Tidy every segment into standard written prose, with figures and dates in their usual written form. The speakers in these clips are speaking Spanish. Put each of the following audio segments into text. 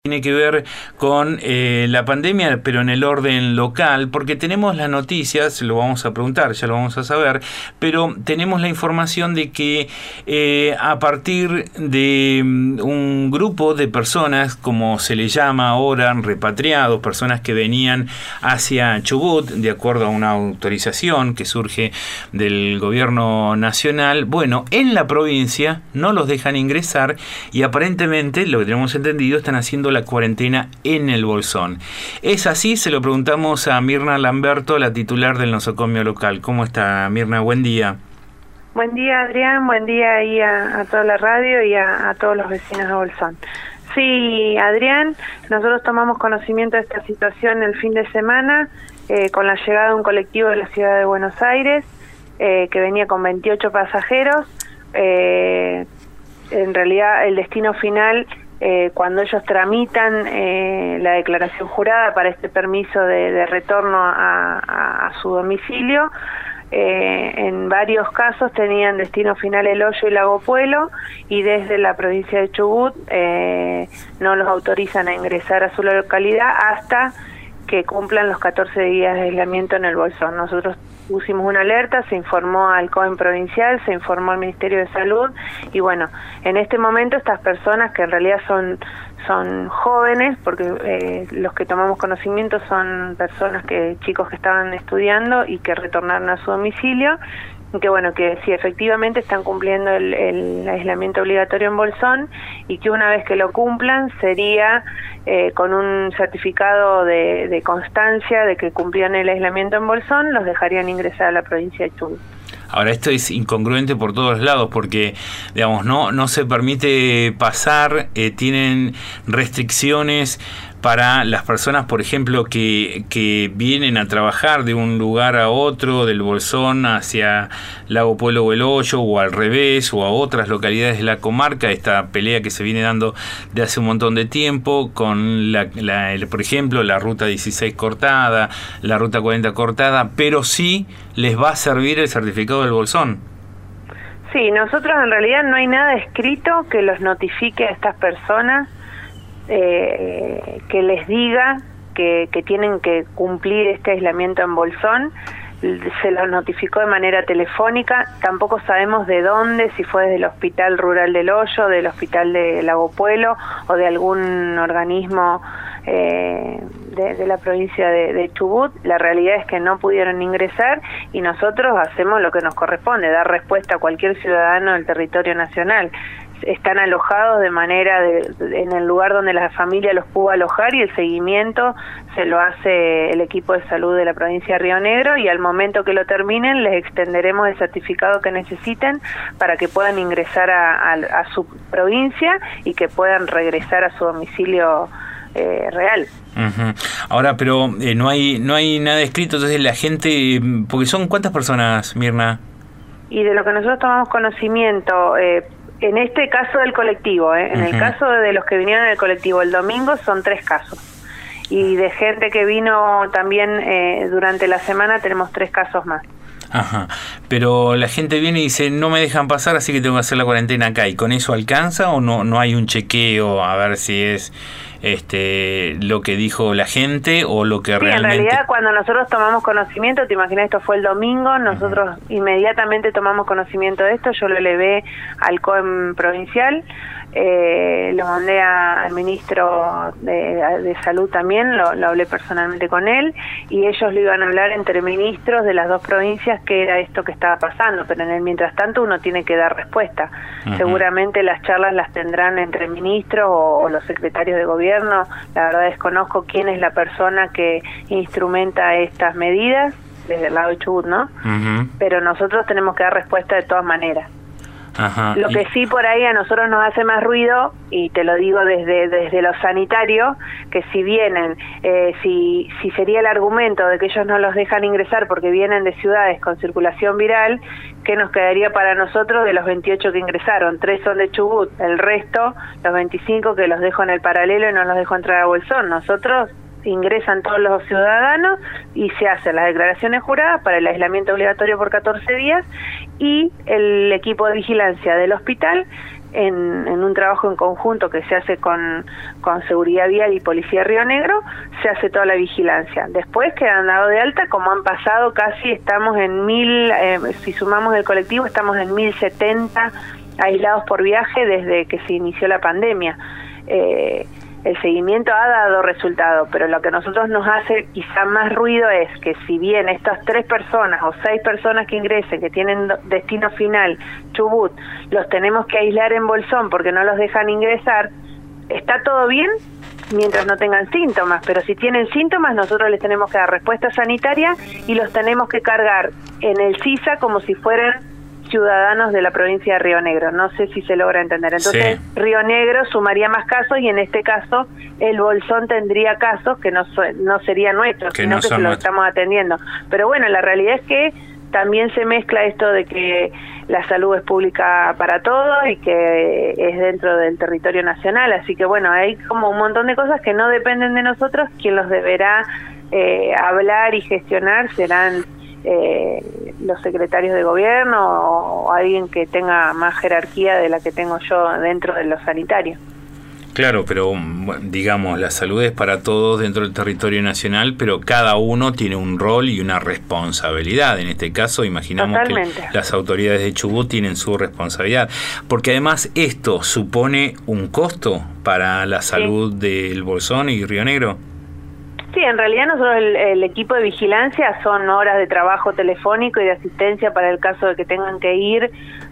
Tiene que ver con la pandemia, pero en el orden local, porque tenemos las noticias, lo vamos a preguntar, ya lo vamos a saber, pero tenemos la información de que a partir de un grupo de personas, como se le llama ahora, repatriados, personas que venían hacia Chubut, de acuerdo a una autorización que surge del gobierno nacional, bueno, en la provincia no los dejan ingresar y aparentemente, lo que tenemos entendido, están haciendo la cuarentena en el Bolsón. ¿Es así? Se lo preguntamos a Mirna Lamberto, la titular del nosocomio local. ¿Cómo está, Mirna? Buen día. Buen día, Adrián. Buen día ahí a toda la radio y a todos los vecinos de Bolsón. Sí, Adrián, nosotros tomamos conocimiento de esta situación el fin de semana con la llegada de un colectivo de la ciudad de Buenos Aires que venía con 28 pasajeros. En realidad, el destino final, cuando ellos tramitan la declaración jurada para este permiso de retorno a su domicilio, en varios casos tenían destino final El Hoyo y Lago Puelo, y desde la provincia de Chubut no los autorizan a ingresar a su localidad hasta que cumplan los 14 días de aislamiento en el Bolsón. Nosotros pusimos una alerta, se informó al COEM provincial, se informó al Ministerio de Salud, y bueno, en este momento estas personas, que en realidad son jóvenes, porque los que tomamos conocimiento son chicos que estaban estudiando y que retornaron a su domicilio, que bueno, que sí, efectivamente están cumpliendo el aislamiento obligatorio en Bolsón, y que una vez que lo cumplan sería con un certificado de constancia de que cumplían el aislamiento en Bolsón, los dejarían ingresar a la provincia de Chubut. Ahora, esto es incongruente por todos lados porque, digamos, no se permite pasar, tienen restricciones para las personas, por ejemplo, que vienen a trabajar de un lugar a otro, del Bolsón hacia Lago Puelo o El Hoyo, o al revés, o a otras localidades de la comarca, esta pelea que se viene dando de hace un montón de tiempo, con por ejemplo, la ruta 16 cortada, la ruta 40 cortada, pero sí les va a servir el certificado del Bolsón. Sí, nosotros en realidad no hay nada escrito que los notifique a estas personas, que les diga que tienen que cumplir este aislamiento en Bolsón. Se los notificó de manera telefónica, tampoco sabemos de dónde, si fue desde el Hospital Rural del Hoyo, del Hospital de Lago Puelo o de algún organismo de la provincia de Chubut. La realidad es que no pudieron ingresar y nosotros hacemos lo que nos corresponde, dar respuesta a cualquier ciudadano del territorio nacional. Están alojados de manera en el lugar donde la familia los pudo alojar, y el seguimiento se lo hace el equipo de salud de la provincia de Río Negro, y al momento que lo terminen les extenderemos el certificado que necesiten para que puedan ingresar a su provincia y que puedan regresar a su domicilio real. Uh-huh. Ahora, pero no hay nada escrito, entonces la gente, porque son ¿cuántas personas, Mirna? Y de lo que nosotros tomamos conocimiento, en este caso del colectivo, en el caso de los que vinieron en el colectivo el domingo, son 3 casos. Y de gente que vino también durante la semana tenemos 3 casos más. Ajá. Pero la gente viene y dice, no me dejan pasar, así que tengo que hacer la cuarentena acá. ¿Y con eso alcanza o no hay un chequeo a ver si es lo que dijo la gente o lo que realmente... En realidad, cuando nosotros tomamos conocimiento, te imaginas, esto fue el domingo, nosotros inmediatamente tomamos conocimiento de esto, yo lo elevé al COEM provincial, lo mandé al ministro de Salud también, lo hablé personalmente con él, y ellos lo iban a hablar entre ministros de las 2 provincias que era esto que estaba pasando, pero en el mientras tanto uno tiene que dar respuesta. Seguramente las charlas las tendrán entre ministros o los secretarios de gobierno. La verdad desconozco quién es la persona que instrumenta estas medidas desde el lado de Chubut, ¿no? Pero nosotros tenemos que dar respuesta de todas maneras. Ajá. Lo que sí por ahí a nosotros nos hace más ruido, y te lo digo desde lo sanitario, que si vienen, si sería el argumento de que ellos no los dejan ingresar porque vienen de ciudades con circulación viral, ¿qué nos quedaría para nosotros de los 28 que ingresaron? 3 son de Chubut, el resto, los 25 que los dejo en el paralelo y no los dejo entrar a Bolsón. Nosotros ingresan todos los ciudadanos y se hacen las declaraciones juradas para el aislamiento obligatorio por 14 días, y el equipo de vigilancia del hospital en un trabajo en conjunto que se hace con Seguridad Vial y Policía Río Negro, se hace toda la vigilancia. Después quedan dados de alta, como han pasado casi, estamos en 1000, si sumamos el colectivo, estamos en 1070 aislados por viaje desde que se inició la pandemia. El seguimiento ha dado resultado, pero lo que a nosotros nos hace quizá más ruido es que si bien estas 3 personas o 6 personas que ingresen, que tienen destino final, Chubut, los tenemos que aislar en Bolsón porque no los dejan ingresar, está todo bien mientras no tengan síntomas, pero si tienen síntomas nosotros les tenemos que dar respuesta sanitaria y los tenemos que cargar en el CISA como si fueran ciudadanos de la provincia de Río Negro. No sé si se logra entender. Entonces, sí. Río Negro sumaría más casos y en este caso el Bolsón tendría casos que no serían nuestros, sino que se los estamos atendiendo. Pero bueno, la realidad es que también se mezcla esto de que la salud es pública para todos y que es dentro del territorio nacional. Así que bueno, hay como un montón de cosas que no dependen de nosotros. Quien los deberá hablar y gestionar serán los secretarios de gobierno o alguien que tenga más jerarquía de la que tengo yo dentro de los sanitarios. Claro, pero digamos, la salud es para todos dentro del territorio nacional, pero cada uno tiene un rol y una responsabilidad. En este caso, imaginamos Totalmente. Que las autoridades de Chubut tienen su responsabilidad, porque además esto supone un costo para la salud del Bolsón y Río Negro. Sí, en realidad nosotros el equipo de vigilancia son horas de trabajo telefónico y de asistencia para el caso de que tengan que ir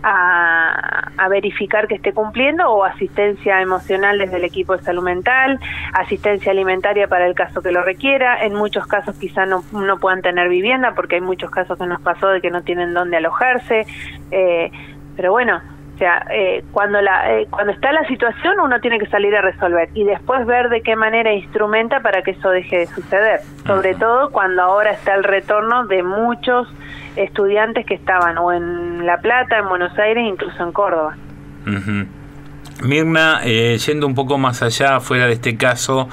a verificar que esté cumpliendo, o asistencia emocional desde el equipo de salud mental, asistencia alimentaria para el caso que lo requiera. En muchos casos quizá no puedan tener vivienda, porque hay muchos casos que nos pasó de que no tienen dónde alojarse, pero bueno, o sea, cuando está la situación uno tiene que salir a resolver y después ver de qué manera instrumenta para que eso deje de suceder. Sobre todo cuando ahora está el retorno de muchos estudiantes que estaban o en La Plata, en Buenos Aires, incluso en Córdoba. Uh-huh. Mirna, yendo un poco más allá, fuera de este caso,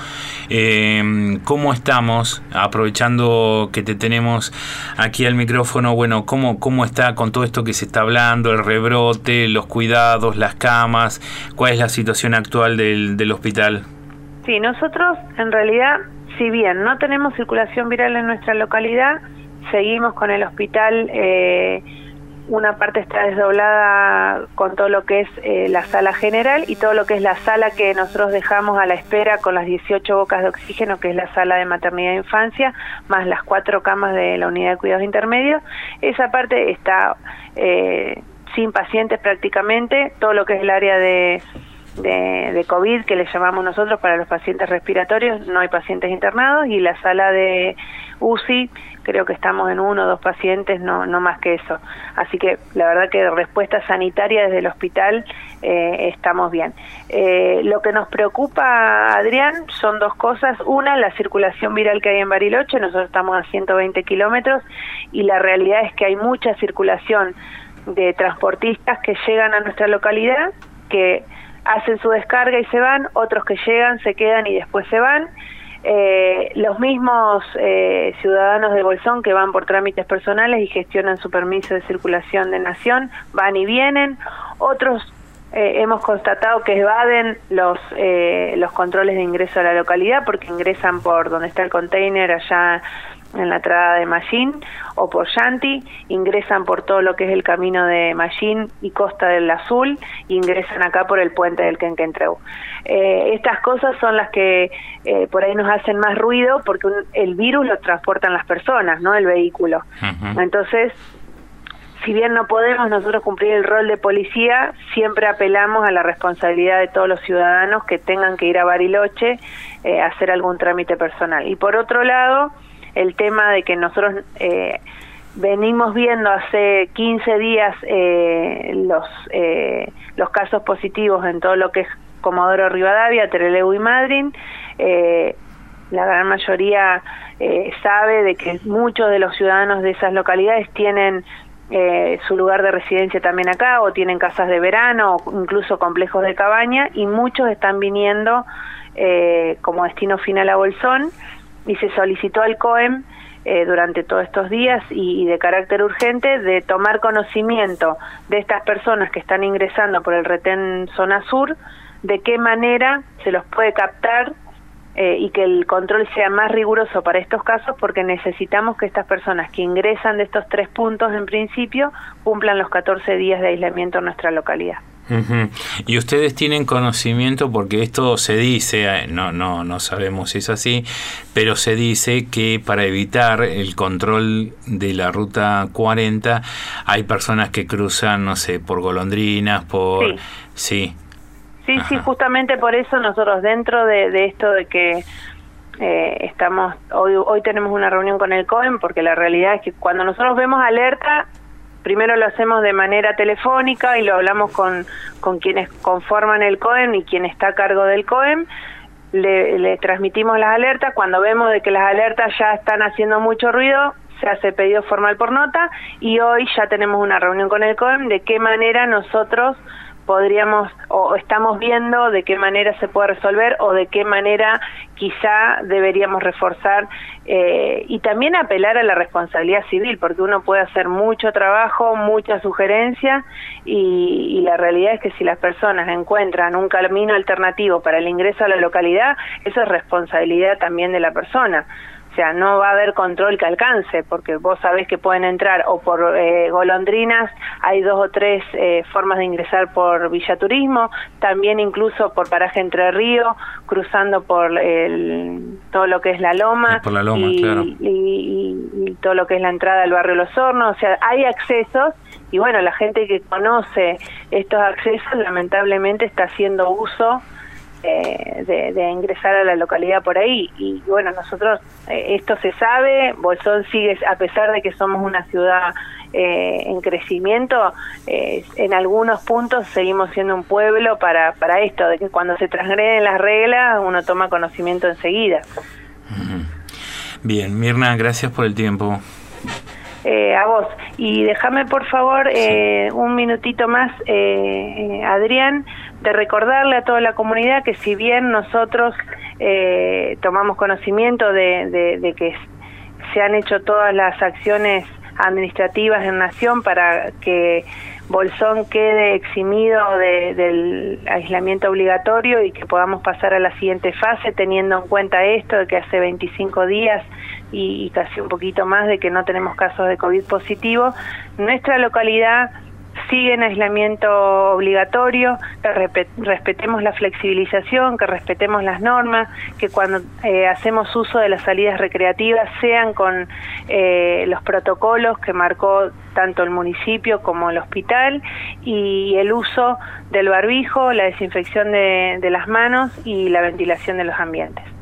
¿cómo estamos? Aprovechando que te tenemos aquí al micrófono, bueno, ¿cómo está con todo esto que se está hablando, el rebrote, los cuidados, las camas? ¿Cuál es la situación actual del hospital? Sí, nosotros en realidad, si bien no tenemos circulación viral en nuestra localidad, seguimos con el hospital. Una parte está desdoblada con todo lo que es la sala general y todo lo que es la sala que nosotros dejamos a la espera con las 18 bocas de oxígeno, que es la sala de maternidad e infancia, más las 4 camas de la unidad de cuidados intermedios. Esa parte está sin pacientes prácticamente. Todo lo que es el área de COVID, que le llamamos nosotros para los pacientes respiratorios, no hay pacientes internados, y la sala de UCI creo que estamos en 1 o 2 pacientes, no más que eso. Así que la verdad que de respuesta sanitaria desde el hospital estamos bien. Lo que nos preocupa, Adrián, son 2 cosas. Una, la circulación viral que hay en Bariloche. Nosotros estamos a 120 kilómetros y la realidad es que hay mucha circulación de transportistas que llegan a nuestra localidad, que hacen su descarga y se van, otros que llegan, se quedan y después se van. Los mismos ciudadanos de Bolsón que van por trámites personales y gestionan su permiso de circulación de nación, van y vienen. Otros hemos constatado que evaden los controles de ingreso a la localidad porque ingresan por donde está el container allá en la entrada de Mallín o por Yanti, ingresan por todo lo que es el camino de Mallín y Costa del Azul, e ingresan acá por el puente del Quenquentreu. Estas cosas son las que por ahí nos hacen más ruido porque el virus lo transportan las personas, no el vehículo. Uh-huh. Entonces, si bien no podemos nosotros cumplir el rol de policía, siempre apelamos a la responsabilidad de todos los ciudadanos que tengan que ir a Bariloche a hacer algún trámite personal. Y por otro lado, el tema de que nosotros venimos viendo hace 15 días los casos positivos en todo lo que es Comodoro Rivadavia, Trelew y Madryn. La gran mayoría sabe de que muchos de los ciudadanos de esas localidades tienen su lugar de residencia también acá, o tienen casas de verano, o incluso complejos de cabaña, y muchos están viniendo como destino final a Bolsón, y se solicitó al COEM durante todos estos días y de carácter urgente, de tomar conocimiento de estas personas que están ingresando por el retén zona sur, de qué manera se los puede captar y que el control sea más riguroso para estos casos, porque necesitamos que estas personas que ingresan de estos 3 puntos en principio cumplan los 14 días de aislamiento en nuestra localidad. Uh-huh. Y ustedes tienen conocimiento, porque esto se dice, no sabemos si es así, pero se dice que para evitar el control de la ruta 40 hay personas que cruzan, no sé, por Golondrinas, por... Sí. Sí, justamente por eso nosotros dentro de esto de que estamos, hoy tenemos una reunión con el COEM, porque la realidad es que cuando nosotros vemos alerta, primero lo hacemos de manera telefónica y lo hablamos con quienes conforman el COEM y quien está a cargo del COEM, le transmitimos las alertas. Cuando vemos de que las alertas ya están haciendo mucho ruido, se hace pedido formal por nota, y hoy ya tenemos una reunión con el COEM de qué manera nosotros podríamos, o estamos viendo de qué manera se puede resolver, o de qué manera quizá deberíamos reforzar, y también apelar a la responsabilidad civil, porque uno puede hacer mucho trabajo, mucha sugerencia, y la realidad es que si las personas encuentran un camino alternativo para el ingreso a la localidad, eso es responsabilidad también de la persona. O sea, no va a haber control que alcance, porque vos sabés que pueden entrar o por Golondrinas, hay 2 o 3 formas de ingresar por Villa Turismo, también incluso por Paraje Entre Ríos, cruzando por todo lo que es la Loma, por la Loma, claro. y todo lo que es la entrada del barrio Los Hornos. O sea, hay accesos, y bueno, la gente que conoce estos accesos lamentablemente está haciendo uso de ingresar a la localidad por ahí, y bueno, nosotros esto se sabe. Bolsón sigue, a pesar de que somos una ciudad en crecimiento, en algunos puntos seguimos siendo un pueblo para esto, de que cuando se transgreden las reglas uno toma conocimiento enseguida. Bien, Mirna, gracias por el tiempo. A vos, y déjame por favor un minutito más, Adrián, de recordarle a toda la comunidad que si bien nosotros tomamos conocimiento de que se han hecho todas las acciones administrativas en Nación para que Bolsón quede eximido del aislamiento obligatorio y que podamos pasar a la siguiente fase, teniendo en cuenta esto de que hace 25 días y casi un poquito más de que no tenemos casos de COVID positivo, nuestra localidad sigue en aislamiento obligatorio, que respetemos la flexibilización, que respetemos las normas, que cuando hacemos uso de las salidas recreativas sean con los protocolos que marcó tanto el municipio como el hospital, y el uso del barbijo, la desinfección de las manos y la ventilación de los ambientes.